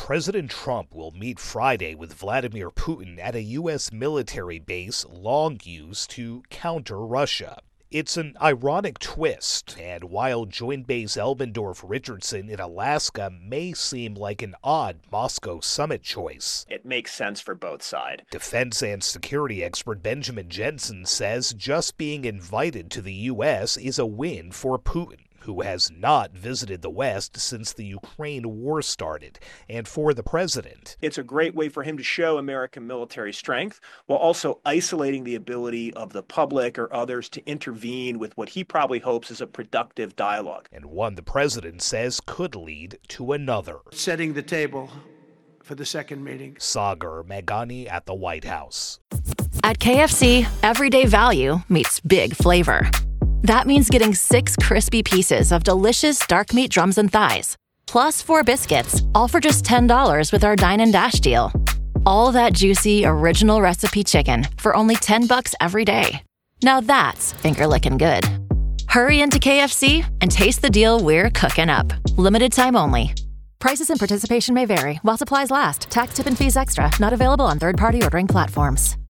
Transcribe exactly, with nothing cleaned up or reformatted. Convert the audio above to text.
President Trump will meet Friday with Vladimir Putin at a U S military base long used to counter Russia. It's an ironic twist, and while Joint Base Elbendorf-Richardson in Alaska may seem like an odd Moscow summit choice, it makes sense for both sides. Defense and security expert Benjamin Jensen says just being invited to the U S is a win for Putin, who has not visited the West since the Ukraine war started, and for the president. It's a great way for him to show American military strength while also isolating the ability of the public or others to intervene with what he probably hopes is a productive dialogue. And one the president says could lead to another. Setting the table for the second meeting. Sagar Meghani at the White House. At K F C, everyday value meets big flavor. That means getting six crispy pieces of delicious dark meat drums and thighs, plus four biscuits, all for just ten dollars with our Dine and Dash deal. All that juicy, original recipe chicken for only ten bucks every day. Now that's finger-licking good. Hurry into K F C and taste the deal we're cooking up. Limited time only. Prices and participation may vary while supplies last. Tax, tip, and fees extra. Not available on third-party ordering platforms.